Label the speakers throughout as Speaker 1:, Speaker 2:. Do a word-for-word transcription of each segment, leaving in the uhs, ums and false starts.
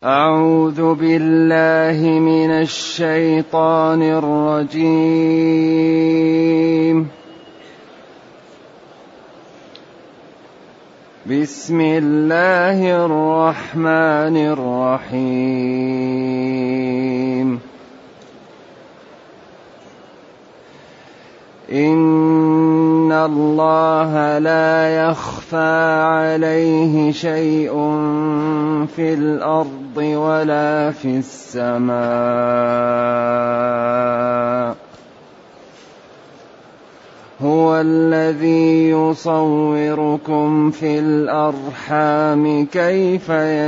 Speaker 1: أعوذ بالله من الشيطان الرجيم. بسم الله الرحمن الرحيم. إن الله لا يخفى عليه شيء في الأرض ولا في السماء. هو الذي يصوركم في الأرحام كيف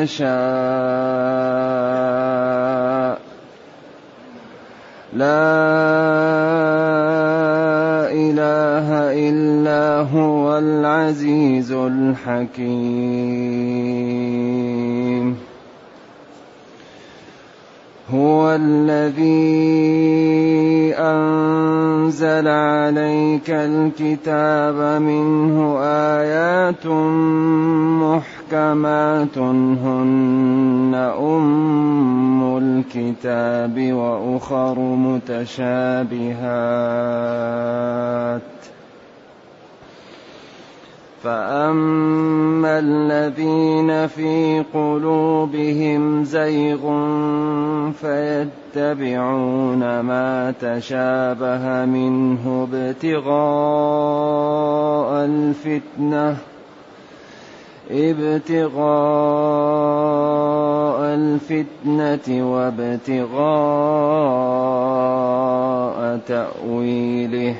Speaker 1: يشاء. لا إله إلا هو العزيز الحكيم. هو الذي أنزل عليك الكتاب منه آيات محكمات هن أم الكتاب وأخر متشابهات. فأما الذين في قلوبهم زيغ فيتبعون ما تشابه منه ابتغاء الفتنة ابتغاء الفتنة وابتغاء تأويله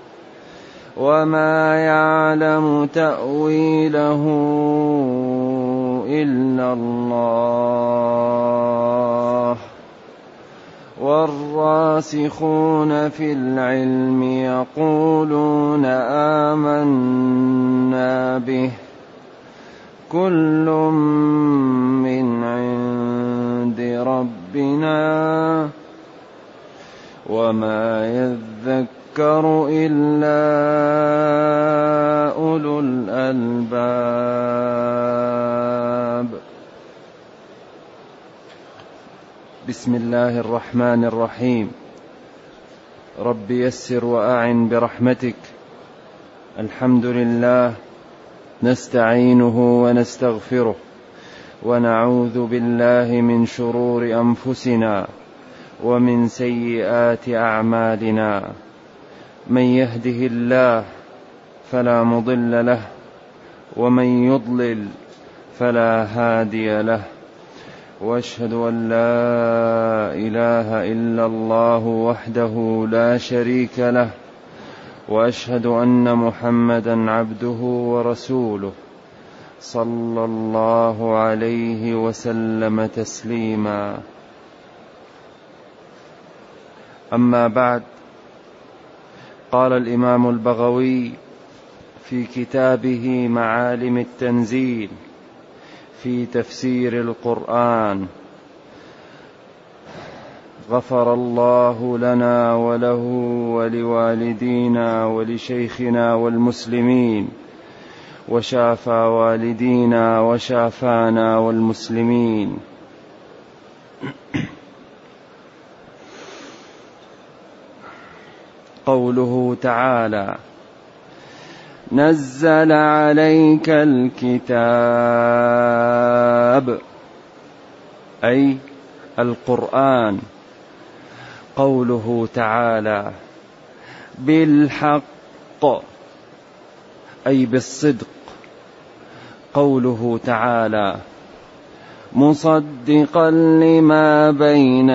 Speaker 1: وما يعلم تأويله إلا الله. والراسخون في العلم يقولون آمنا به كل من عند ربنا وما يذكر إلا أولو الألباب. بسم الله الرحمن الرحيم. رب يسر وأعن برحمتك. الحمد لله نستعينه ونستغفره ونعوذ بالله من شرور أنفسنا ومن سيئات أعمالنا. من يهده الله فلا مضل له ومن يضلل فلا هادي له. وأشهد أن لا إله إلا الله وحده لا شريك له وأشهد أن محمدا عبده ورسوله صلى الله عليه وسلم تسليما. أما بعد، قال الإمام البغوي في كتابه معالم التنزيل في تفسير القرآن: غفر الله لنا وله ولوالدينا ولشيخنا والمسلمين وشافى والدينا وشافانا والمسلمين. قوله تعالى: نزل عليك الكتاب، أي القرآن. قوله تعالى: بالحق، أي بالصدق. قوله تعالى: مصدقا لما بين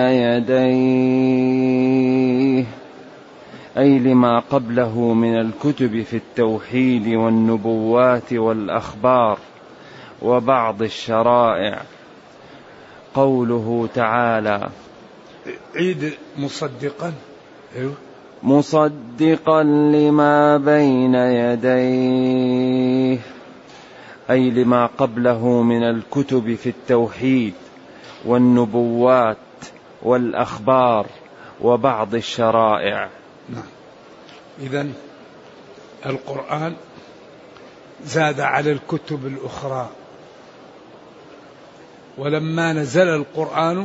Speaker 1: يديه، أي لما قبله من الكتب في التوحيد والنبوات والأخبار وبعض الشرائع. قوله تعالى:
Speaker 2: عيد مصدقا. أيوه.
Speaker 1: مصدقا لما بين يديه، أي لما قبله من الكتب في التوحيد والنبوات والأخبار وبعض الشرائع.
Speaker 2: نعم. إذن القرآن زاد على الكتب الأخرى ولما نزل القرآن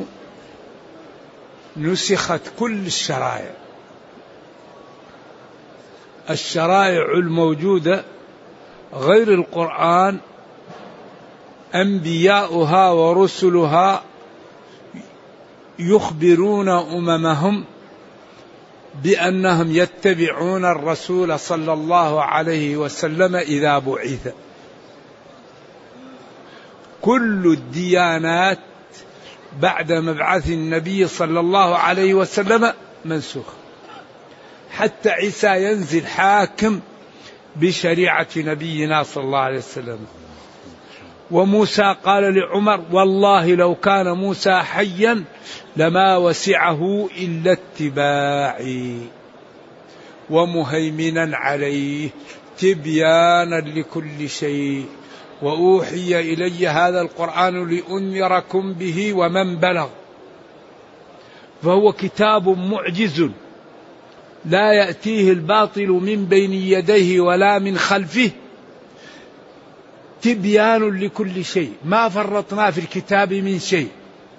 Speaker 2: نسخت كل الشرائع، الشرائع الموجودة غير القرآن أنبياؤها ورسلها يخبرون أممهم بأنهم يتبعون الرسول صلى الله عليه وسلم إذا بعث. كل الديانات بعد مبعث النبي صلى الله عليه وسلم منسوخ، حتى عيسى ينزل حاكم بشريعة نبينا صلى الله عليه وسلم. وموسى قال لعمر: والله لو كان موسى حيا لما وسعه إلا اتباعي ومهيمنا عليه تبيانا لكل شيء، وأوحي إلي هذا القرآن لأنذركم به ومن بلغ. فهو كتاب معجز لا يأتيه الباطل من بين يديه ولا من خلفه، تبيان لكل شيء، ما فرطنا في الكتاب من شيء.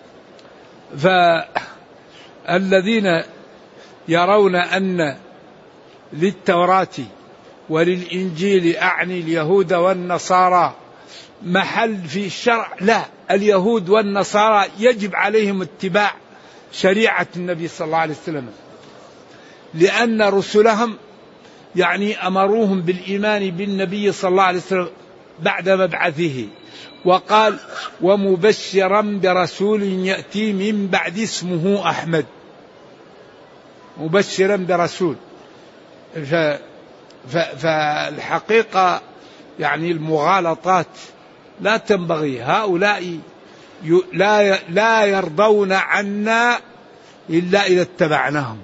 Speaker 2: فالذين يرون أن للتوراة وللإنجيل أعني اليهود والنصارى محل في الشرع، لا، اليهود والنصارى يجب عليهم اتباع شريعة النبي صلى الله عليه وسلم، لأن رسلهم يعني أمروهم بالإيمان بالنبي صلى الله عليه وسلم بعد مبعثه، وقال: ومبشرا برسول يأتي من بعد اسمه أحمد. مبشرا برسول. ف... ف... فالحقيقة يعني المغالطات لا تنبغي. هؤلاء ي... لا ي... لا يرضون عنا إلا إذا اتبعناهم.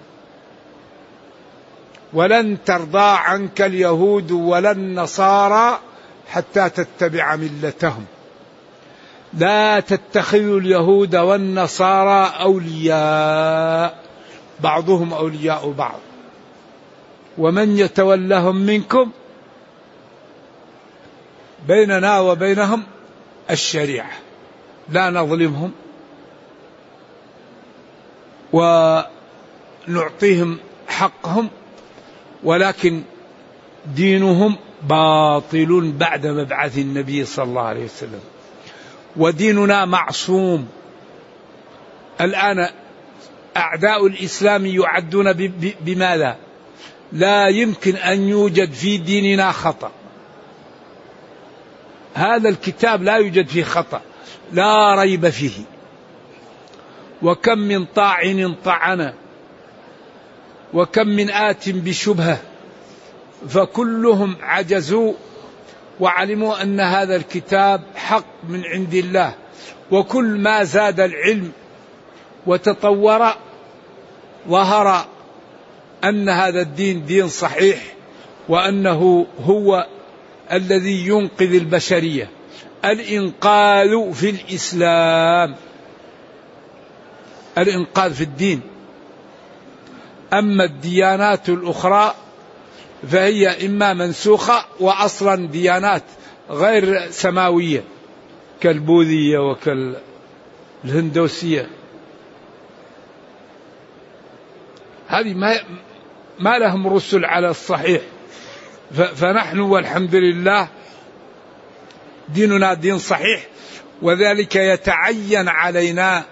Speaker 2: ولن ترضى عنك اليهود ولا النصارى حتى تتبع ملتهم. لا تتخذوا اليهود والنصارى أولياء بعضهم أولياء بعض ومن يتولهم منكم بيننا وبينهم الشريعة، لا نظلمهم ونعطيهم حقهم، ولكن دينهم باطل بعد مبعث النبي صلى الله عليه وسلم، وديننا معصوم. الآن أعداء الإسلام يعدون بماذا؟ لا يمكن أن يوجد في ديننا خطأ، هذا الكتاب لا يوجد فيه خطأ، لا ريب فيه. وكم من طاعن طعن، وكم من آت بشبهة، فكلهم عجزوا وعلموا أن هذا الكتاب حق من عند الله. وكل ما زاد العلم وتطور ظهر أن هذا الدين دين صحيح، وأنه هو الذي ينقذ البشرية. الإنقاذ في الإسلام، الإنقاذ في الدين. أما الديانات الأخرى فهي إما منسوخة وأصلا ديانات غير سماوية كالبوذية وكالهندوسية، هذه ما ما لهم رسل على الصحيح. فنحن والحمد لله ديننا دين صحيح، وذلك يتعين علينا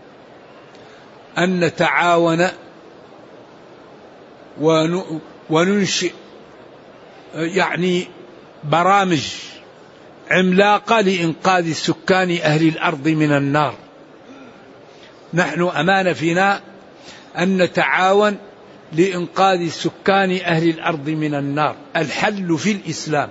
Speaker 2: أن نتعاون وننشئ يعني برامج عملاقة لإنقاذ سكان أهل الأرض من النار. نحن أمانة فينا أن نتعاون لإنقاذ سكان أهل الأرض من النار، الحل في الإسلام،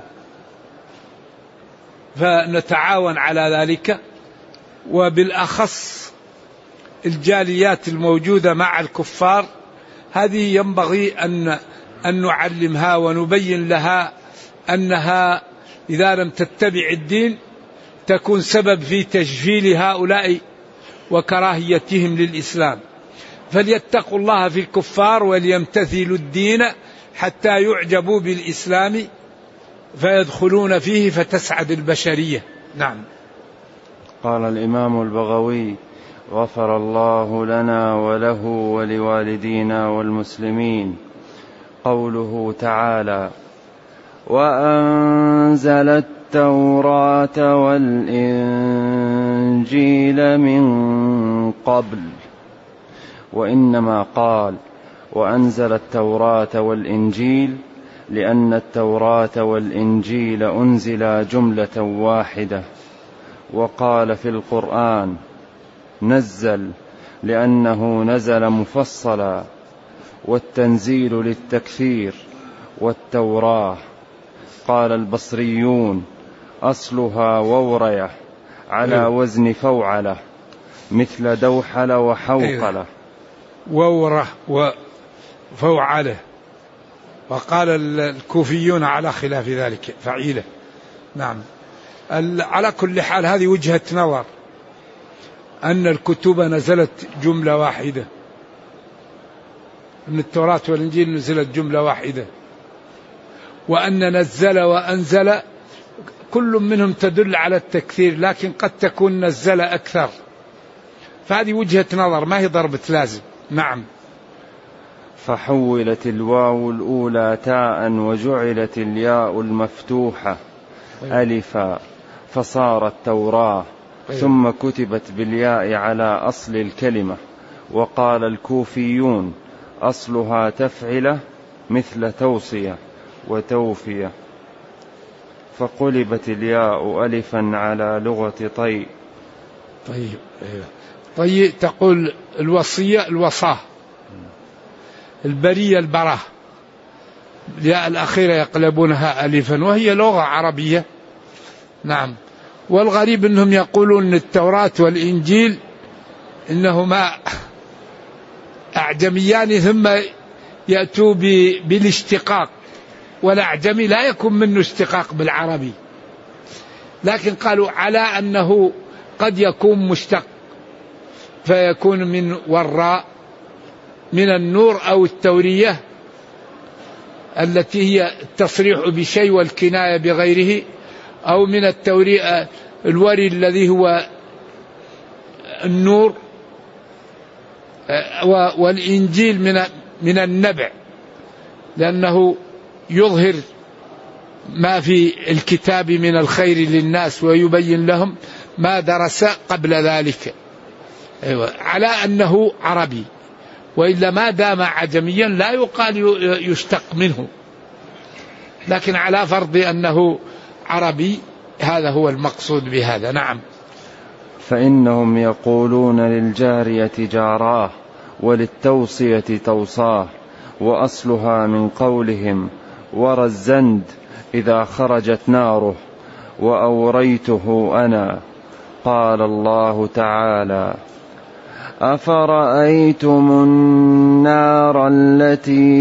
Speaker 2: فنتعاون على ذلك. وبالأخص الجاليات الموجودة مع الكفار، هذه ينبغي أن أن نعلمها ونبين لها أنها إذا لم تتبع الدين تكون سبب في تجفيل هؤلاء وكراهيتهم للإسلام. فليتقوا الله في الكفار وليمتثلوا الدين حتى يعجبوا بالإسلام فيدخلون فيه فتسعد البشرية. نعم.
Speaker 1: قال الإمام البغوي غفر الله لنا وله ولوالدينا والمسلمين. قوله تعالى: وأنزل التوراة والإنجيل من قبل، وإنما قال وأنزل التوراة والإنجيل لأن التوراة والإنجيل أنزلا جملة واحدة. وقال في القرآن نزل لأنه نزل مفصلا، والتنزيل للتكثير. والتوراة قال البصريون أصلها وورية على وزن فوعلة مثل دوحل وحوقلة.
Speaker 2: وورة وفوعلة. وقال الكوفيون على خلاف ذلك فعيلة. نعم. على كل حال هذه وجهة نظر، أن الكتب نزلت جملة واحدة، أن التوراة والإنجيل نزلت جملة واحدة، وأن نزل وأنزل كل منهم تدل على التكثير، لكن قد تكون نزل أكثر. فهذه وجهة نظر ما هي ضربة لازم. نعم.
Speaker 1: فحولت الواو الأولى تاء وجعلت الياء المفتوحة ألفا فصارت توراة، ثم كتبت بالياء على أصل الكلمة. وقال الكوفيون أصلها تفعلة مثل توصية وتوفية، فقلبت الياء ألفا على لغة طي.
Speaker 2: طيب طيب تقول الوصية الوصاه، البرية البراه، الياء الأخيرة يقلبونها ألفا وهي لغة عربية. نعم. والغريب أنهم يقولون أن التوراة والإنجيل إنهما أعجميان ثم يأتوا بالاشتقاق، والأعجمي لا يكون منه اشتقاق بالعربي، لكن قالوا على أنه قد يكون مشتق فيكون من وراء من النور أو التورية التي هي التصريح بشيء والكناية بغيره، أو من التورية الوري الذي هو النور، والإنجيل من من النبع لأنه يظهر ما في الكتاب من الخير للناس ويبين لهم ما درس قبل ذلك. أيوة. على أنه عربي، وإلا ما دام عجميا لا يقال يشتق منه، لكن على فرض أنه عربي هذا هو المقصود بهذا. نعم.
Speaker 1: فإنهم يقولون للجارية جاراه وللتوصية توصاه، وأصلها من قولهم ورى الزند إذا خرجت ناره وأوريته أنا. قال الله تعالى: أفرأيتم النار التي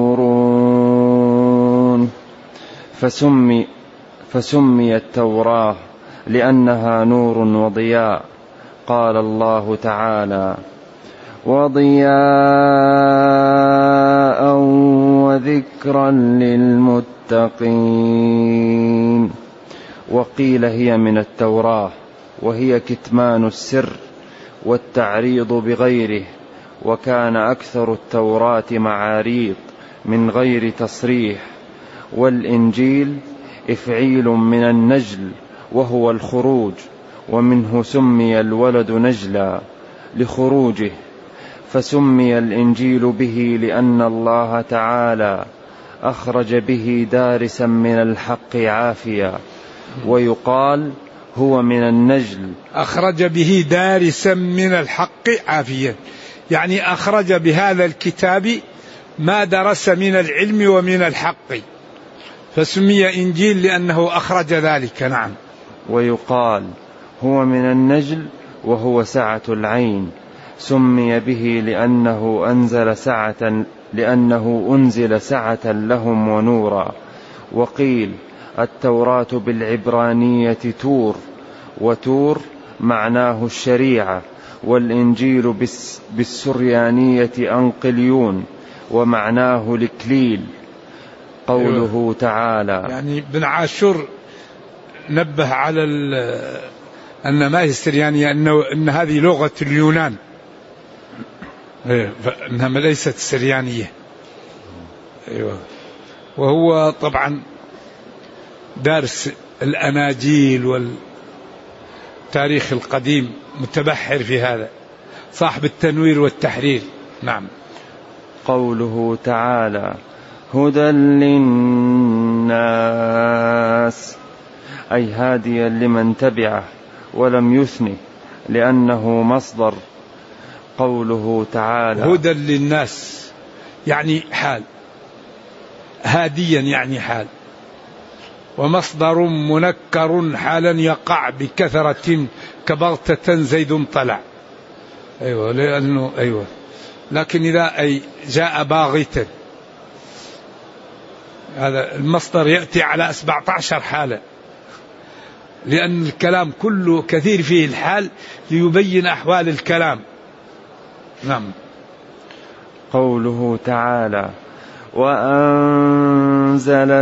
Speaker 1: تورون. فسمي فسمي التوراة لأنها نور وضياء. قال الله تعالى: وضياء وذكرا للمتقين. وقيل هي من التوراة، وهي كتمان السر والتعريض بغيره، وكان أكثر التوراة معاريض من غير تصريح. والإنجيل إفعيل من النجل وهو الخروج، ومنه سمي الولد نجلا لخروجه. فسمي الإنجيل به لأن الله تعالى أخرج به دارسا من الحق عافيا. ويقال هو من النجل،
Speaker 2: أخرج به دارسا من الحق عافيا، يعني أخرج بهذا الكتاب ما درس من العلم ومن الحق، فسمي إنجيل لأنه أخرج ذلك. نعم.
Speaker 1: ويقال هو من النجل وهو سعة العين، سمي به لأنه أنزل سعة لأنه أنزل سعة لهم ونورا. وقيل التوراة بالعبرانية تور، وتور معناه الشريعة، والإنجيل بالسريانية أنقليون ومعناه الإكليل. قوله تعالى،
Speaker 2: يعني ابن عاشور نبه على أن ما هي السريانية، أنه أن هذه لغة اليونان، إنها ليست السريانية. أيوة. وهو طبعا دارس الأناجيل والتاريخ القديم، متبحر في هذا، صاحب التنوير والتحرير. نعم.
Speaker 1: قوله تعالى هدى للناس، أي هاديا لمن تبعه ولم يثنه لأنه مصدر. قوله تعالى
Speaker 2: هدى للناس يعني حال، هاديا يعني حال، ومصدر منكر حالا يقع بكثرة كبغتة زيد طلع. أيوة لأنه أيوة، لكن إذا أي جاء باغتا، هذا المصدر يأتي على سبعة عشر حالة، لأن الكلام كله كثير فيه الحال ليبين أحوال الكلام. نعم.
Speaker 1: قوله تعالى وأنزل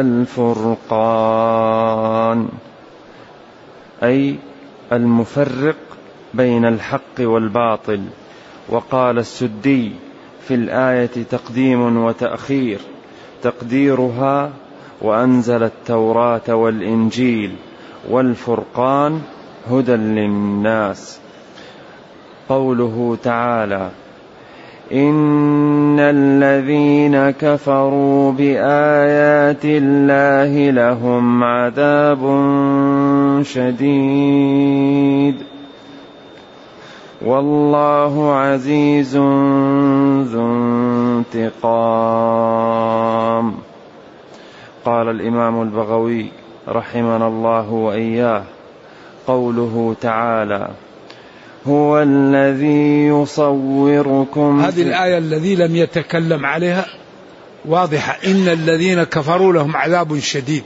Speaker 1: الفرقان، أي المفرق بين الحق والباطل. وقال السدي في الآية تقديم وتأخير، تقديرها وأنزل التوراة والإنجيل، والفرقان هدى للناس. قوله تعالى إن الذين كفروا بآيات الله لهم عذاب شديد والله عزيز ذو انتقام. قال الإمام البغوي رحمنا الله وإياه قوله تعالى هو الذي يصوركم.
Speaker 2: هذه الآية الذي لم يتكلم عليها واضحة، إن الذين كفروا لهم عذاب شديد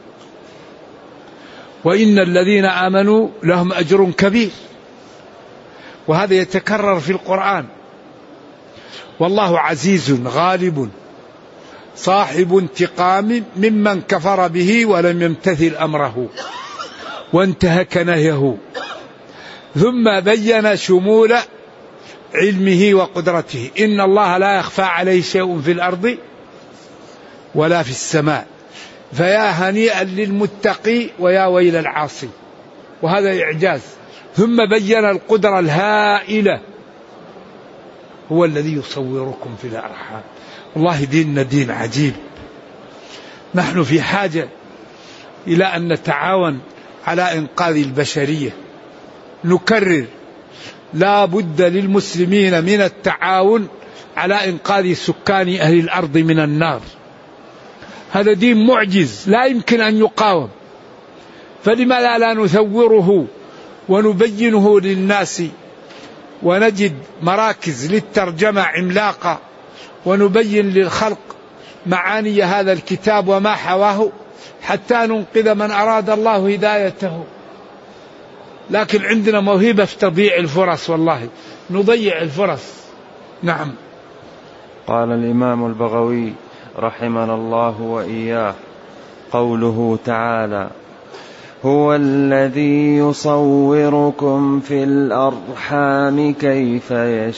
Speaker 2: وإن الذين آمنوا لهم أجر كبير، وهذا يتكرر في القرآن. والله عزيز غالب صاحب انتقام ممن كفر به ولم يمتثل أمره وانتهك نهيه، ثم بين شمول علمه وقدرته. إن الله لا يخفى عليه شيء في الأرض ولا في السماء، فيا هنيئا للمتقي ويا ويل العاصي، وهذا إعجاز. ثم بين القدرة الهائلة، هو الذي يصوركم في الأرحام. والله ديننا دين عجيب، نحن في حاجة إلى أن نتعاون على إنقاذ البشرية. نكرر لا بد للمسلمين من التعاون على إنقاذ سكان أهل الأرض من النار. هذا دين معجز لا يمكن أن يقاوم، فلماذا لا نثوره ونبينه للناس، ونجد مراكز للترجمة عملاقة، ونبين للخلق معاني هذا الكتاب وما حواه حتى ننقذ من أراد الله هدايته. لكن عندنا موهبة في تضييع الفرص، والله نضيع الفرص. نعم.
Speaker 1: قال الإمام البغوي رحمنا الله وإياه قوله تعالى هو الذي يصوركم في الأرحام كيف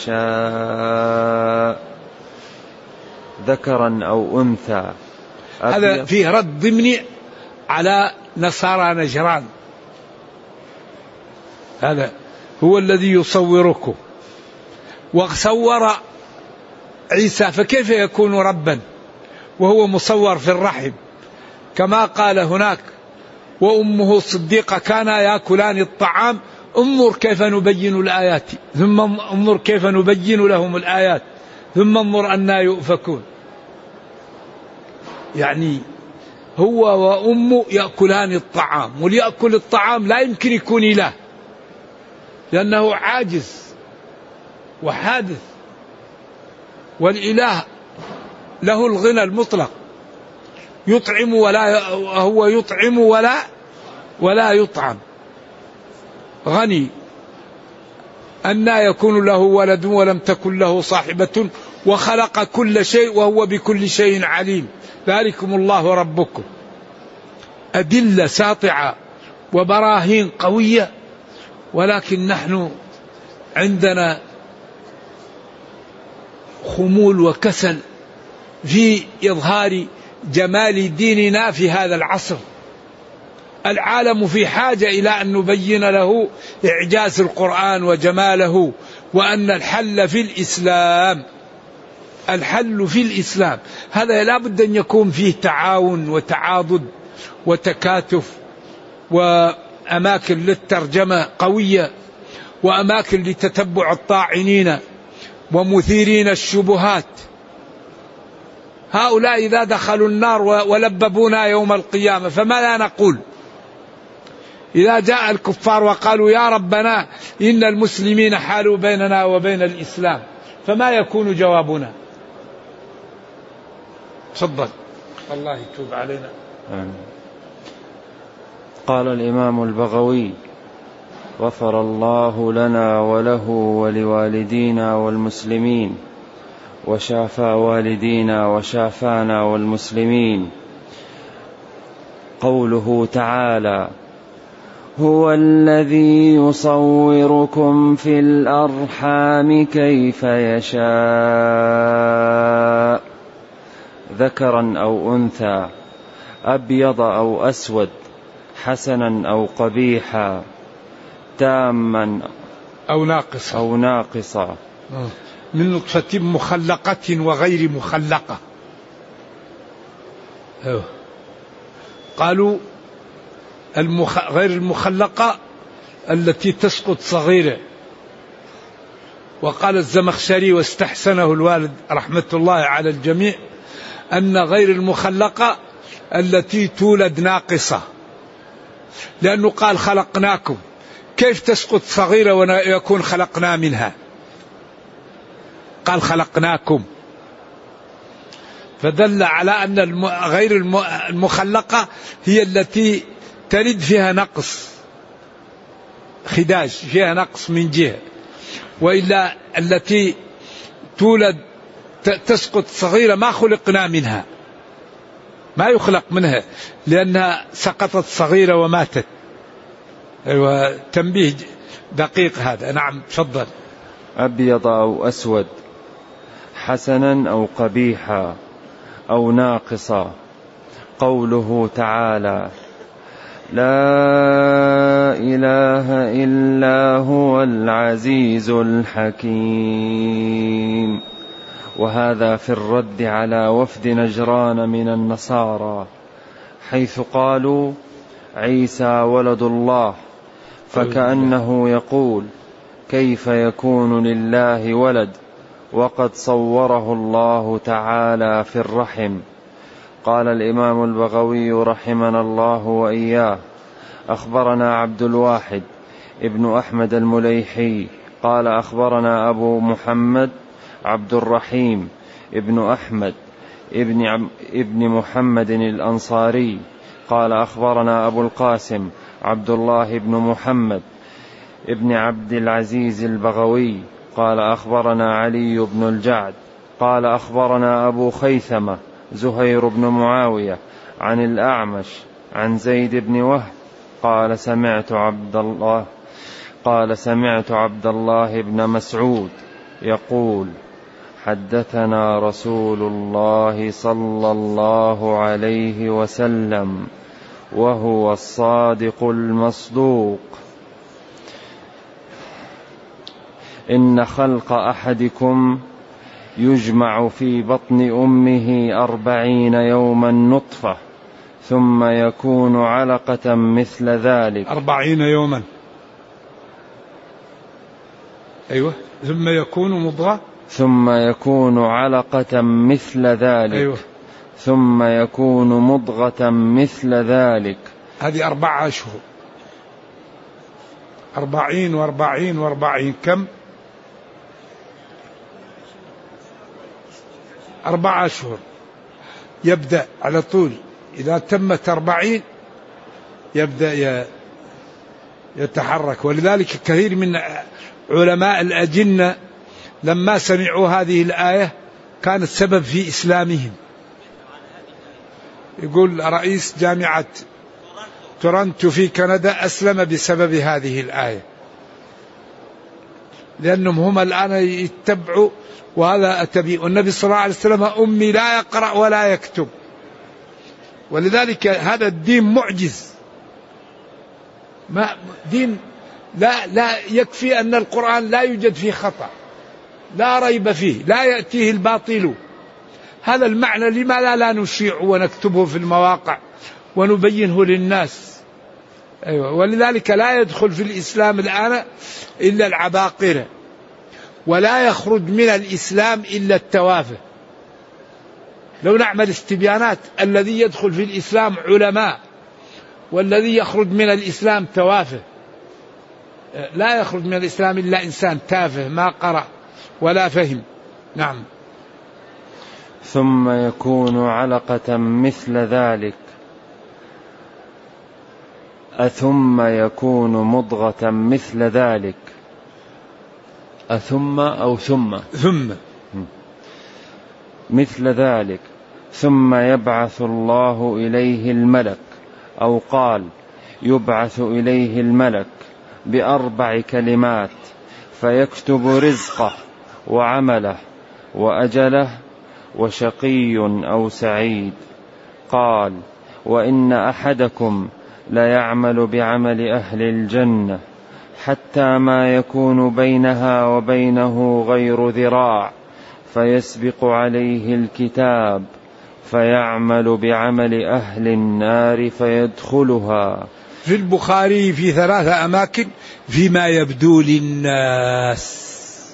Speaker 1: يشاء ذكرا أو أنثى.
Speaker 2: هذا فيه رد ضمني على نصارى نجران. هذا هو الذي يصوركم، وصور عيسى فكيف يكون ربا وهو مصور في الرحم؟ كما قال هناك وأمه صديقة كانا يأكلان الطعام. انظر كيف نبين الآيات، ثم انظر كيف نبين لهم الآيات، ثم انظر أنا يؤفكون. يعني هو وأمه يأكلان الطعام، وليأكل الطعام لا يمكن يكون إله، لأنه عاجز وحادث، والإله له الغنى المطلق، يطعم ولا هو يطعم ولا ولا يطعم، غني. أنى يكون له ولد ولم تكن له صاحبة وخلق كل شيء وهو بكل شيء عليم، ذلكم الله ربكم. أدلة ساطعة وبراهين قوية ولكن نحن عندنا خمول وكسل في إظهار جمال ديننا في هذا العصر. العالم في حاجة إلى أن نبين له إعجاز القرآن وجماله، وأن الحل في الإسلام، الحل في الإسلام. هذا لا بد أن يكون فيه تعاون وتعاضد وتكاتف، وأماكن للترجمة قوية، وأماكن لتتبع الطاعنين ومثيرين الشبهات. هؤلاء إذا دخلوا النار ولببونا يوم القيامة فماذا نقول؟ إذا جاء الكفار وقالوا يا ربنا إن المسلمين حالوا بيننا وبين الإسلام، فما يكون جوابنا؟ تفضل. الله يتوب علينا.
Speaker 1: آمين. قال الإمام البغوي غفر الله لنا وله ولوالدينا والمسلمين، وشافى والدينا وشافانا والمسلمين. قوله تعالى هو الذي يصوركم في الأرحام كيف يشاء، ذكرا أو أنثى، أبيض أو أسود، حسنا أو قبيحا، تاما
Speaker 2: أو ناقصا
Speaker 1: أو ناقصا،
Speaker 2: من نطفة مخلقة وغير مخلقة. قالوا المخ... غير المخلقة التي تسقط صغيرة. وقال الزمخشري واستحسنه الوالد رحمة الله على الجميع أن غير المخلقة التي تولد ناقصة، لأنه قال خلقناكم، كيف تسقط صغيرة ويكون خلقنا منها؟ قال خلقناكم، فدل على أن غير المخلقة هي التي تلد فيها نقص، خداج فيها نقص من جهة، وإلا التي تولد تسقط صغيرة ما خلقنا منها، ما يخلق منها لأنها سقطت صغيرة وماتت. أيوة، تنبيه دقيق هذا. نعم تفضل.
Speaker 1: أبيض أو أسود، حسنا أو قبيحا، أو ناقصا. قوله تعالى لا إله إلا هو العزيز الحكيم، وهذا في الرد على وفد نجران من النصارى حيث قالوا عيسى ولد الله، فكأنه يقول كيف يكون لله ولد وقد صوره الله تعالى في الرحم. قال الإمام البغوي رحمنا الله وإياه أخبرنا عبد الواحد ابن أحمد المليحي قال أخبرنا أبو محمد عبد الرحيم ابن أحمد ابن, عم ابن محمد الأنصاري قال أخبرنا أبو القاسم عبد الله بن محمد ابن عبد العزيز البغوي قال أخبرنا علي بن الجعد قال أخبرنا أبو خيثمة زهير بن معاوية عن الأعمش عن زيد بن وهب قال سمعت عبد الله قال سمعت عبد الله بن مسعود يقول حدثنا رسول الله صلى الله عليه وسلم وهو الصادق المصدوق إن خلق أحدكم يجمع في بطن أمه أربعين يوما نطفة ثم يكون علقة مثل ذلك.
Speaker 2: أربعين يوما، أيوة، ثم يكون مضغة،
Speaker 1: ثم يكون علقة مثل ذلك،
Speaker 2: أيوة،
Speaker 1: ثم يكون مضغة مثل ذلك.
Speaker 2: هذه أربعة أشهر، أربعين وأربعين وأربعين، كم؟ أربعة أشهر. يبدأ على طول إذا تمت أربعين يبدأ يتحرك. ولذلك كثير من علماء الأجنة لما سمعوا هذه الآية كان السبب في إسلامهم. يقول رئيس جامعة تورنتو في كندا أسلم بسبب هذه الآية، لأنهم هم الآن يتبعوا وهذا أتبي. والنبي صلى الله عليه وسلم أمي لا يقرأ ولا يكتب، ولذلك هذا الدين معجز. ما دين لا لا يكفي أن القرآن لا يوجد فيه خطأ، لا ريب فيه، لا يأتيه الباطل. هذا المعنى لماذا لا نشيع ونكتبه في المواقع ونبينه للناس؟ أيوة. ولذلك لا يدخل في الإسلام الآن إلا العباقرة، ولا يخرج من الإسلام إلا التوافه. لو نعمل استبيانات، الذي يدخل في الإسلام علماء، والذي يخرج من الإسلام توافه. لا يخرج من الإسلام إلا إنسان تافه ما قرأ ولا فهم. نعم.
Speaker 1: ثم يكون علقة مثل ذلك، أثم يكون مضغة مثل ذلك. أثم أو ثم
Speaker 2: ثم
Speaker 1: مثل ذلك، ثم يبعث الله إليه الملك، أو قال يبعث إليه الملك بأربع كلمات فيكتب رزقه وعمله وأجله وشقي أو سعيد. قال وإن أحدكم ليعمل بعمل أهل الجنة حتى ما يكون بينها وبينه غير ذراع، فيسبق عليه الكتاب فيعمل بعمل أهل النار فيدخلها.
Speaker 2: في البخاري في ثلاثة أماكن فيما يبدو للناس،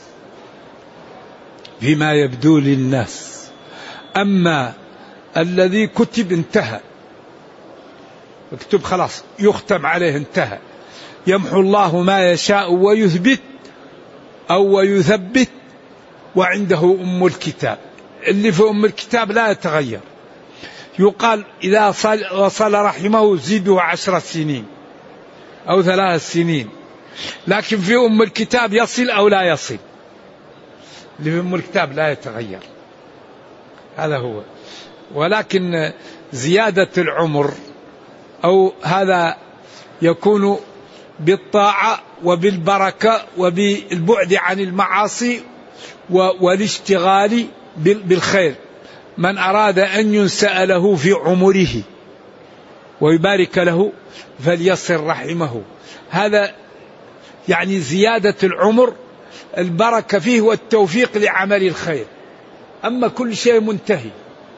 Speaker 2: فيما يبدو للناس. أما الذي كتب انتهى، اكتب خلاص يختم عليه انتهى. يمحو الله ما يشاء ويثبت أو ويثبت، وعنده أم الكتاب. اللي في أم الكتاب لا يتغير. يقال إذا وصل رحمه زيده عشر سنين أو ثلاث سنين، لكن في أم الكتاب يصل أو لا يصل. اللي في أم الكتاب لا يتغير، هذا هو. ولكن زيادة العمر أو هذا يكون بالطاعة وبالبركة وبالبعد عن المعاصي والاشتغال بالخير. من أراد أن ينسأ له في عمره ويبارك له فليصل رحمه. هذا يعني زيادة العمر البركة فيه والتوفيق لعمل الخير. أما كل شيء منتهي.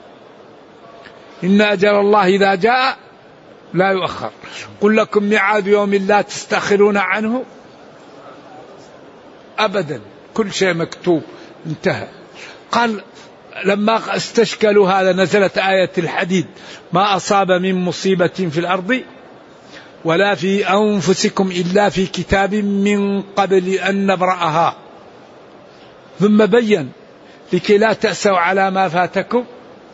Speaker 2: إن أجل الله إذا جاء لا يؤخر. قل لكم ميعاد يوم لا تستأخرون عنه أبدا. كل شيء مكتوب انتهى. قال لما استشكلوا هذا نزلت آية الحديد: ما أصاب من مصيبة في الأرض ولا في أنفسكم إلا في كتاب من قبل أن نبرأها. ثم بين: لكي لا تأسوا على ما فاتكم.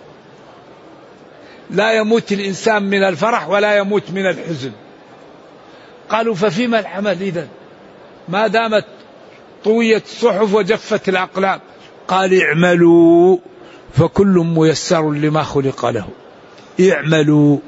Speaker 2: لا يموت الإنسان من الفرح ولا يموت من الحزن. قالوا ففيما العمل إذن ما دامت طويت الصحف وجفت الأقلام؟ قال اعملوا فكل ميسر لما خلق له. اعملوا.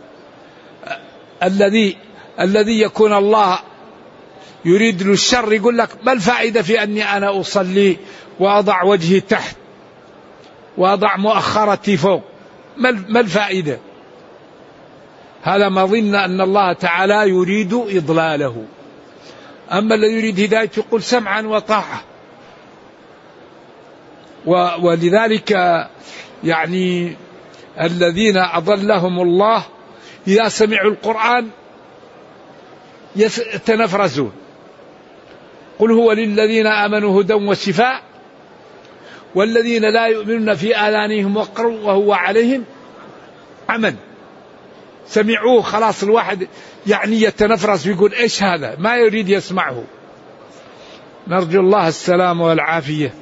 Speaker 2: الذي الذي يكون الله يريد له الشر يقول لك ما الفائدة في أني أنا أصلي وأضع وجهي تحت وأضع مؤخرتي فوق؟ ما الفائدة؟ هذا ما ظن أن الله تعالى يريد إضلاله. أما الذي يريد هدايته يقول سمعا وطاعة. ولذلك يعني الذين أضلهم الله إذا سمعوا القرآن يتنفرزون. قل هو للذين آمنوا هدى وشفاء والذين لا يؤمنون في آذانهم وقر وهو عليهم عمى. سمعوه خلاص الواحد يعني يتنفرز ويقول إيش هذا، ما يريد يسمعه. نرجو الله السلام والعافية.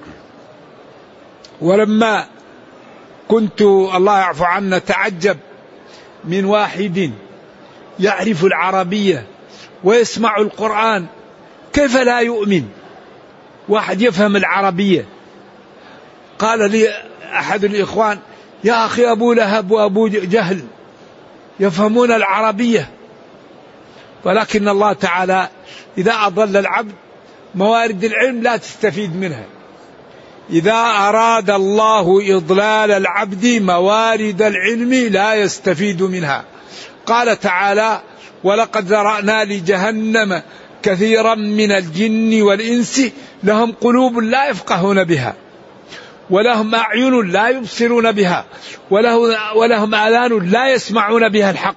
Speaker 2: ولما كنت الله يعفو عنا تعجب من واحد يعرف العربية ويسمع القرآن كيف لا يؤمن؟ واحد يفهم العربية. قال لي أحد الإخوان: يا أخي أبو لهب وأبو جهل يفهمون العربية، ولكن الله تعالى إذا أضل العبد موارد العلم لا تستفيد منها. إذا أراد الله إضلال العبد موارد العلم لا يستفيد منها. قال تعالى: ولقد ذرأنا لجهنم كثيرا من الجن والإنس لهم قلوب لا يفقهون بها ولهم أعين لا يبصرون بها ولهم آذان لا يسمعون بها الحق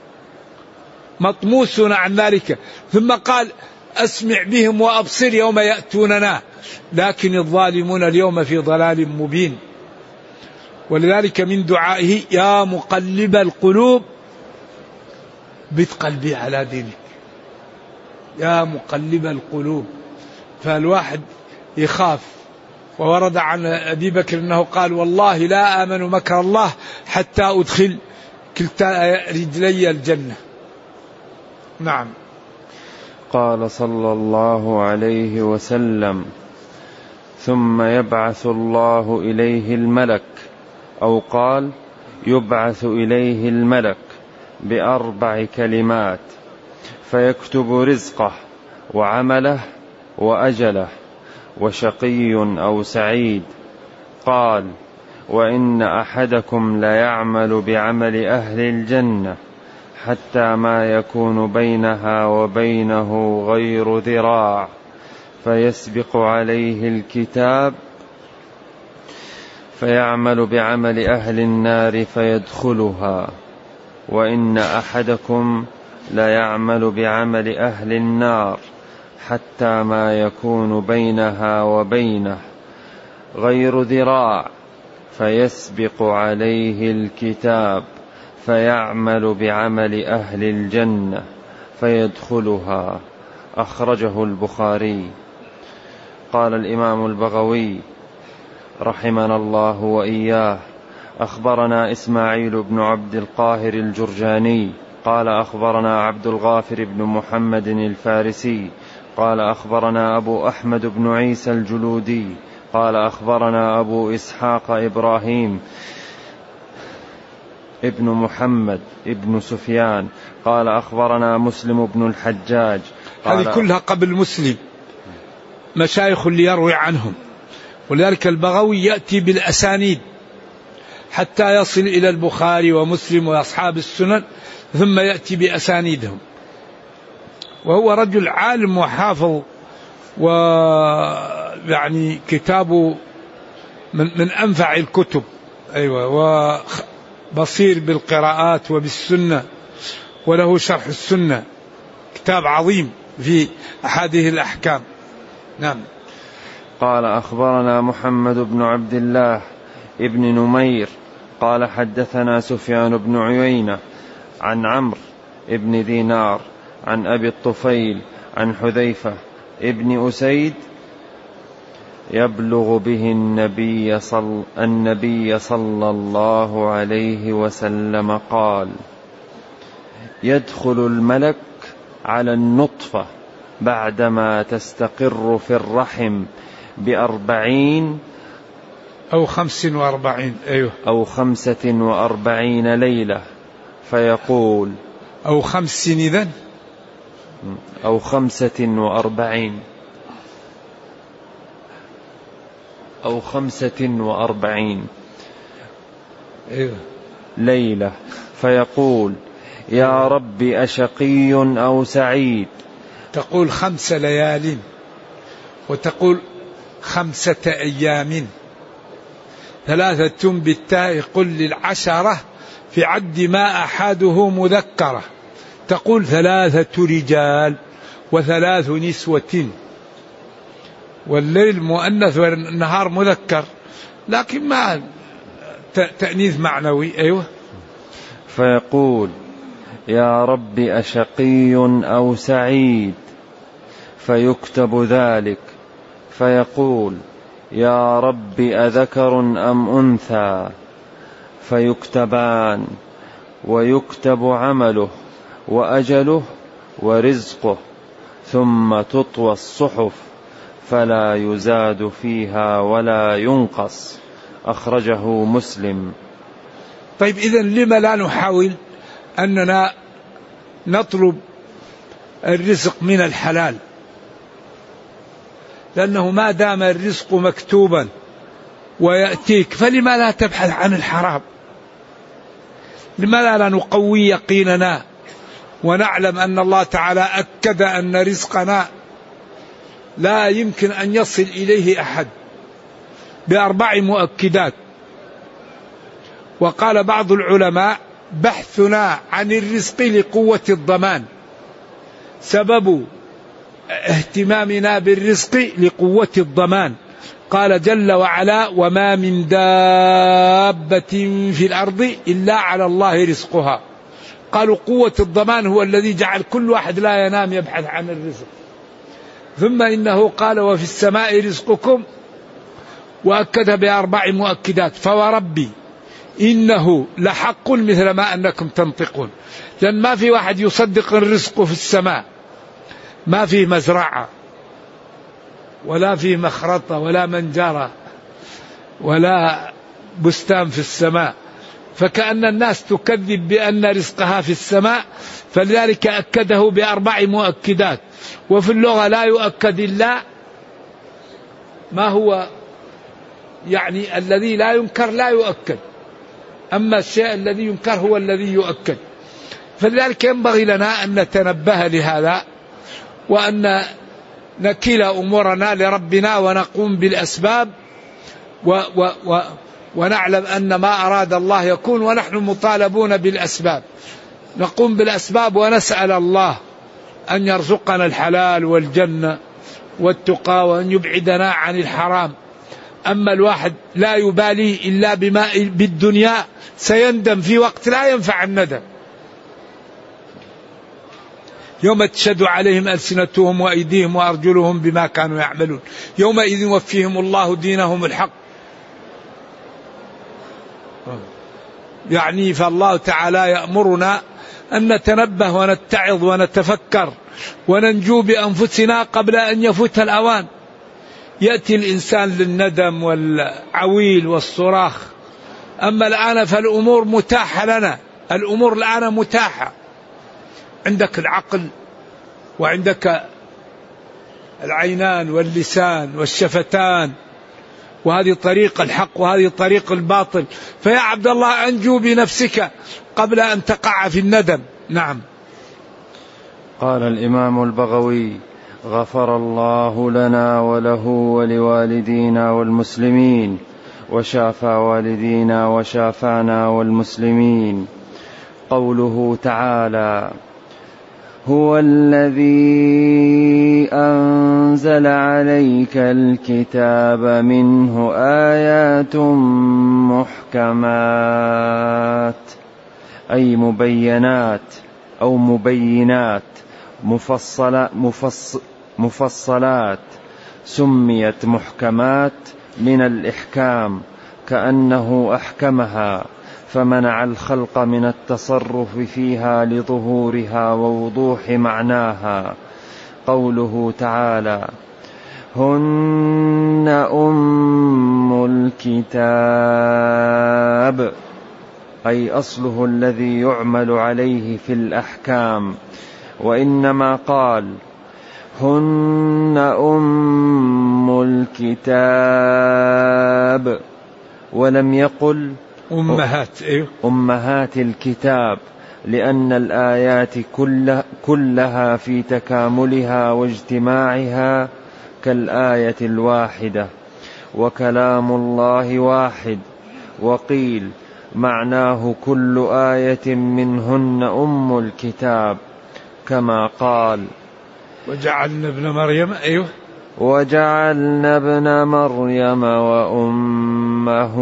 Speaker 2: مطموسون عن ذلك. ثم قال: أسمع بهم وأبصر يوم يأتوننا لكن الظالمون اليوم في ضلال مبين. ولذلك من دعائه: يا مقلب القلوب بت قلبي على دينك. يا مقلب القلوب. فالواحد يخاف. وورد عن أبي بكر أنه قال: والله لا آمن مكر الله حتى أدخل كلتا رجلي الجنة. نعم.
Speaker 1: قال صلى الله عليه وسلم: ثم يبعث الله إليه الملك، أو قال: يبعث إليه الملك بأربع كلمات فيكتب رزقه وعمله وأجله وشقي أو سعيد. قال: وإن أحدكم ليعمل بعمل أهل الجنة حتى ما يكون بينها وبينه غير ذراع فيسبق عليه الكتاب فيعمل بعمل أهل النار فيدخلها، وإن أحدكم ليعمل بعمل أهل النار حتى ما يكون بينها وبينه غير ذراع فيسبق عليه الكتاب فيعمل بعمل أهل الجنة فيدخلها. أخرجه البخاري. قال الإمام البغوي رحمنا الله وإياه: أخبرنا إسماعيل بن عبد القاهر الجرجاني قال أخبرنا عبد الغافر بن محمد الفارسي قال أخبرنا أبو أحمد بن عيسى الجلودي قال أخبرنا أبو إسحاق إبراهيم ابن محمد ابن سفيان قال أخبرنا مسلم بن الحجاج.
Speaker 2: هذه كلها قبل مسلم مشايخ اللي يروي عنهم. ولذلك البغوي يأتي بالأسانيد حتى يصل إلى البخاري ومسلم وأصحاب السنن ثم يأتي بأسانيدهم. وهو رجل عالم وحافظ، ويعني كتابه من, من أنفع الكتب. أيوة. وبصير بالقراءات وبالسنة، وله شرح السنة، كتاب عظيم في أحاديث الأحكام. نعم.
Speaker 1: قال أخبرنا محمد بن عبد الله ابن نمير قال حدثنا سفيان بن عيينة عن عمرو ابن دينار عن أبي الطفيل عن حذيفة ابن أسيد يبلغ به النبي صل النبي صلى الله عليه وسلم قال: يدخل الملك على النطفة بعدما تستقر في الرحم بأربعين
Speaker 2: أو خمس وأربعين أيوه
Speaker 1: أو خمسة وأربعين ليلة فيقول
Speaker 2: أو خمس إذن
Speaker 1: أو خمسة وأربعين أو خمسة وأربعين
Speaker 2: أيوه
Speaker 1: ليلة فيقول: يا رب أشقي أو سعيد.
Speaker 2: تقول خمس ليال وتقول خمسة أيام، ثلاثة بالتاء قل للعشرة في عد ما أحاده مذكرة. تقول ثلاثة رجال وثلاث نسوة، والليل مؤنث والنهار مذكر، لكن ما تأنيث معنوي. أيوة.
Speaker 1: فيقول: يا رب أشقي أو سعيد، فيكتب ذلك، فيقول: يا رب أذكر أم أنثى، فيكتبان، ويكتب عمله وأجله ورزقه، ثم تطوى الصحف فلا يزاد فيها ولا ينقص. أخرجه مسلم.
Speaker 2: طيب إذن لما لا نحاول أننا نطلب الرزق من الحلال؟ لأنه ما دام الرزق مكتوبا ويأتيك فلما لا تبحث عن الحرام؟ لماذا لا نقوي يقيننا ونعلم أن الله تعالى أكد أن رزقنا لا يمكن أن يصل إليه أحد بأربع مؤكدات. وقال بعض العلماء بحثنا عن الرزق لقوة الضمان، سبب اهتمامنا بالرزق لقوة الضمان. قال جل وعلا وما من دابة في الأرض إلا على الله رزقها. قالوا قوة الضمان هو الذي جعل كل واحد لا ينام يبحث عن الرزق. ثم إنه قال وفي السماء رزقكم، وأكد بأربع مؤكدات فوربي إنه لحق مثل ما أنكم تنطقون. لأن ما في واحد يصدق الرزق في السماء، ما في مزرعة ولا في مخرطة ولا منجرة ولا بستان في السماء، فكأن الناس تكذب بأن رزقها في السماء، فلذلك أكده بأربع مؤكدات. وفي اللغة لا يؤكد إلا ما هو يعني الذي لا ينكر لا يؤكد، أما الشيء الذي ينكر هو الذي يؤكد. فلذلك ينبغي لنا أن نتنبه لهذا، وأن نكل أمورنا لربنا ونقوم بالأسباب، و و و ونعلم أن ما أراد الله يكون، ونحن مطالبون بالأسباب. نقوم بالأسباب ونسأل الله أن يرزقنا الحلال والجنة والتقى وأن يبعدنا عن الحرام. أما الواحد لا يبالي إلا بما بالدنيا سيندم في وقت لا ينفع الندم. يوم تشهد عليهم ألسنتهم وأيديهم وأرجلهم بما كانوا يعملون يومئذ يوفيهم الله دينهم الحق. يعني فالله تعالى يأمرنا أن نتنبه ونتعظ ونتفكر وننجو بأنفسنا قبل أن يفوت الأوان. يأتي الإنسان للندم والعويل والصراخ، أما الآن فالأمور متاحة لنا، الأمور الآن متاحة. عندك العقل وعندك العينان واللسان والشفتان، وهذه طريق الحق وهذه طريق الباطل. فيا عبد الله أنجو بنفسك قبل أن تقع في الندم. نعم.
Speaker 1: قال الإمام البغوي غفر الله لنا وله ولوالدينا والمسلمين، وشافى والدينا وشافانا والمسلمين. قوله تعالى هو الذي أنزل عليك الكتاب منه آيات محكمات أي مبينات أو مبينات مفصل مفص مفصلات، سميت محكمات من الإحكام كأنه أحكمها، فمنع الخلق من التصرف فيها لظهورها ووضوح معناها. قوله تعالى هن أم الكتاب أي أصله الذي يعمل عليه في الأحكام، وإنما قال هن أم الكتاب ولم يقل
Speaker 2: أمهات أيوه
Speaker 1: أمهات الكتاب، لأن الآيات كلها في تكاملها واجتماعها كالآية الواحدة، وكلام الله واحد. وقيل معناه كل آية منهن أم الكتاب، كما قال
Speaker 2: وجعلنا ابن مريم أيوه
Speaker 1: وجعلنا ابن مريم وأمه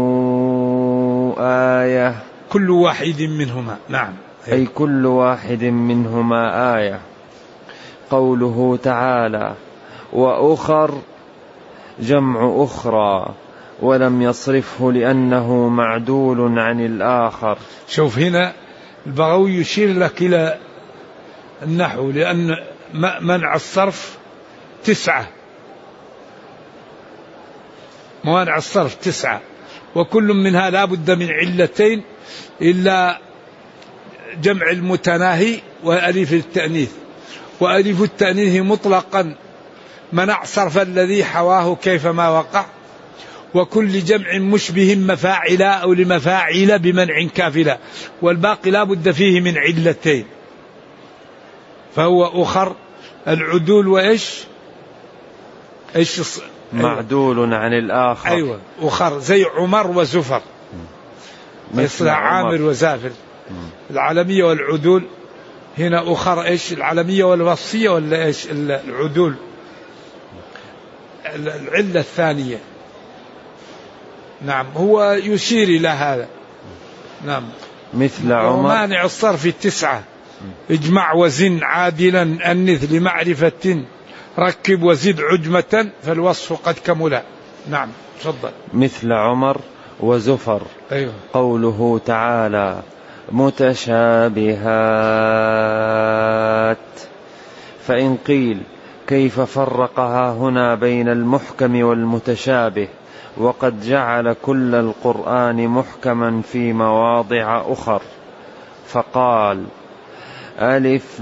Speaker 1: آية،
Speaker 2: كل واحد منهما. نعم
Speaker 1: أي كل واحد منهما آية. قوله تعالى وأخر جمع أخرى، ولم يصرفه لأنه معدول عن الآخر.
Speaker 2: شوف هنا البغوي يشير لك إلى النحو، لأن منع الصرف تسعة، موانع الصرف تسعة، وكل منها لا بد من علتين إلا جمع المتناهي وألف التأنيث. وألف التأنيث مطلقا منع صرف الذي حواه كيفما وقع، وكل جمع مشبه مفاعل أو لمفاعل بمنع كافلا، والباقي لا بد فيه من علتين، فهو أخر العدول وإيش إيش
Speaker 1: معدول أيوة. عن الآخر
Speaker 2: أيوة أخر زي عمر وزفر، مثل عامر وزافر. العالمية والعدول هنا أخر إيش العالمية والوصية ولا إيش العدول العلة الثانية. نعم هو يشير إلى هذا. نعم
Speaker 1: مثل عمر
Speaker 2: ومانع الصرف التسعة اجمع وزن عادلا أنث لمعرفة ركب وزد عجمة فالوصف قد كمل. نعم تفضل.
Speaker 1: مثل عمر وزفر.
Speaker 2: أيوة.
Speaker 1: قوله تعالى متشابهات، فإن قيل كيف فرقها هنا بين المحكم والمتشابه وقد جعل كل القرآن محكما في مواضع أخر، فقال ألف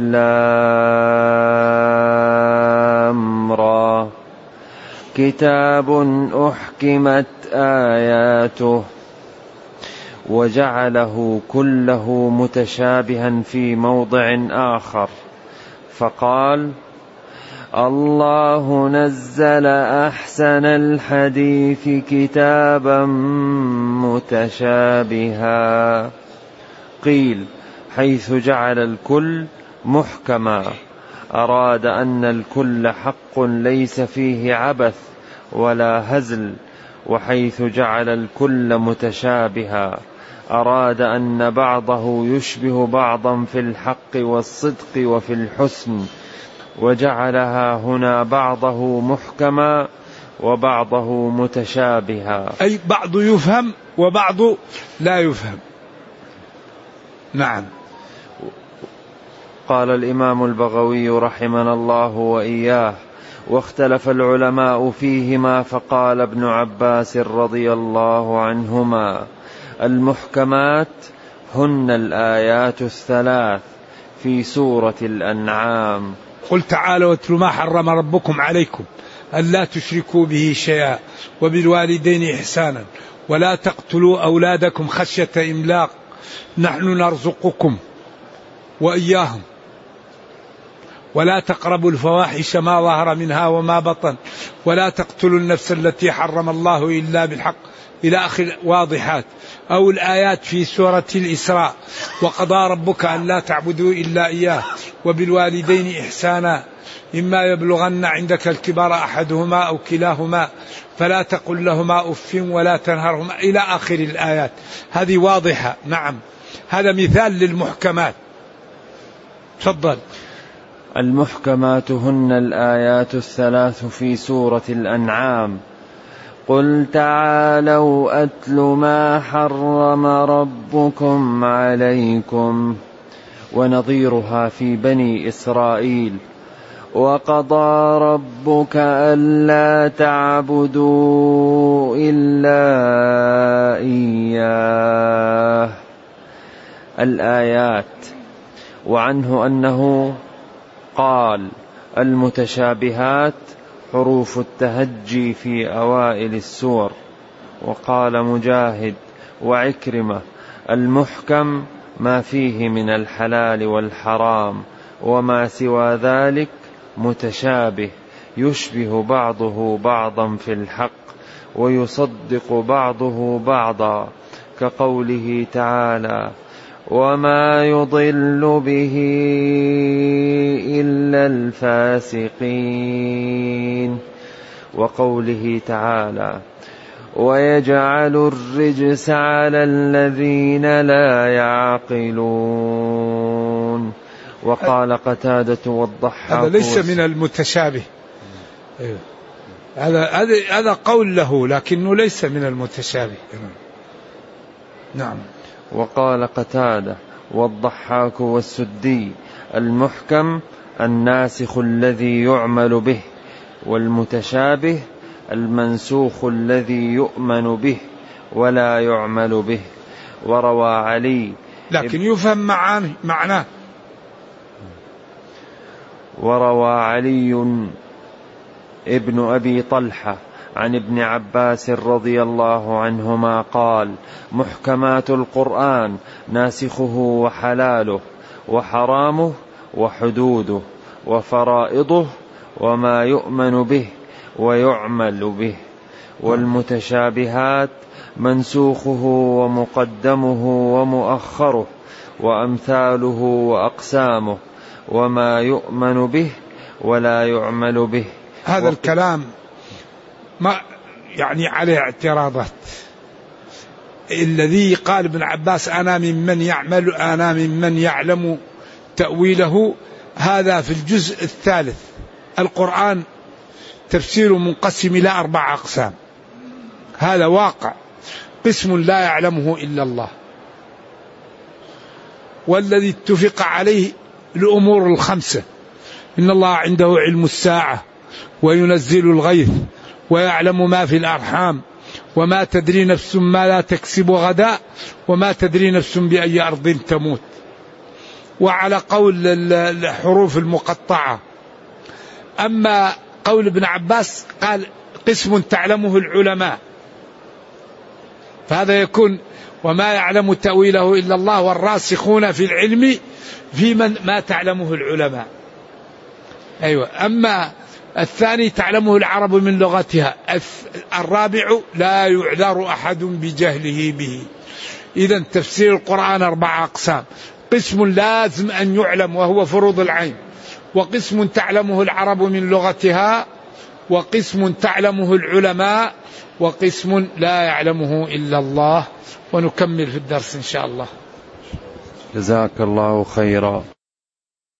Speaker 1: لام را كتاب أحكمت آياته، وجعله كله متشابها في موضع آخر، فقال الله نزل أحسن الحديث كتابا متشابها. قيل حيث جعل الكل محكما أراد أن الكل حق ليس فيه عبث ولا هزل، وحيث جعل الكل متشابها أراد أن بعضه يشبه بعضا في الحق والصدق وفي الحسن، وجعلها هنا بعضه محكما وبعضه متشابها،
Speaker 2: أي بعض يفهم وبعض لا يفهم. نعم.
Speaker 1: قال الإمام البغوي رحمنا الله وإياه واختلف العلماء فيهما، فقال ابن عباس رضي الله عنهما المحكمات هن الآيات الثلاث في سورة الأنعام.
Speaker 2: قل تعالوا واتل ما حرم ربكم عليكم ألا تشركوا به شيئا وبالوالدين إحسانا ولا تقتلوا أولادكم خشية إملاق نحن نرزقكم وإياهم ولا تقربوا الفواحش ما ظهر منها وما بطن ولا تقتلوا النفس التي حرم الله إلا بالحق إلى آخر واضحات. أو الآيات في سورة الإسراء وقضى ربك أن لا تعبدوا إلا إياه وبالوالدين إحسانا إما يبلغن عندك الكبار أحدهما أو كلاهما فلا تقل لهما أف ولا تنهرهما إلى آخر الآيات. هذه واضحة. نعم هذا مثال للمحكمات. تفضل.
Speaker 1: المحكمات هن الآيات الثلاث في سورة الأنعام. قل تعالوا أتل ما حرم ربكم عليكم، ونظيرها في بني إسرائيل وقضى ربك ألا تعبدوا إلا إياه الآيات. وعنه أنه قال المتشابهات حروف التهجي في أوائل السور. وقال مجاهد وعكرمة المحكم ما فيه من الحلال والحرام وما سوى ذلك متشابه يشبه بعضه بعضا في الحق ويصدق بعضه بعضا، كقوله تعالى وما يضل به إلا الفاسقين، وقوله تعالى ويجعل الرجس على الذين لا يعقلون. وقال قتادة والضحاك
Speaker 2: هذا ليس من المتشابه. هذا هذا قول له لكنه ليس من المتشابه. نعم.
Speaker 1: وقال قتادة والضحاك والسدي المحكم الناسخ الذي يعمل به، والمتشابه المنسوخ الذي يؤمن به ولا يعمل به. وروى علي
Speaker 2: لكن يفهم معانه
Speaker 1: وروى علي ابن أبي طلحة عن ابن عباس رضي الله عنهما قال: محكمات القرآن ناسخه وحلاله وحرامه وحدوده وفرائضه وما يؤمن به ويعمل به، والمتشابهات منسوخه ومقدمه ومؤخره وأمثاله وأقسامه وما يؤمن به ولا يعمل به.
Speaker 2: هذا الكلام ما يعني عليه اعتراضات. الذي قال ابن عباس أنا ممن يعمل أنا ممن يعلم تأويله، هذا في الجزء الثالث. القرآن تفسير منقسم إلى أربع أقسام، هذا واقع. قسم لا يعلمه إلا الله، والذي اتفق عليه الأمور الخمسة: إن الله عنده علم الساعة وينزل الغيث ويعلم ما في الأرحام وما تدري نفس ما لا تكسب غدا وما تدري نفس بأي أرض تموت. وعلى قول الحروف المقطعة. أما قول ابن عباس قال قسم تعلمه العلماء، فهذا يكون وما يعلم تأويله إلا الله والراسخون في العلم في من ما تعلمه العلماء. أيوة. أما الثاني تعلمه العرب من لغتها. الرابع لا يعذر أحد بجهله به. إذن تفسير القرآن أربع أقسام: قسم لازم أن يعلم وهو فروض العين، وقسم تعلمه العرب من لغتها، وقسم تعلمه العلماء، وقسم لا يعلمه إلا الله. ونكمل في الدرس إن شاء الله.
Speaker 1: جزاك الله خيرا.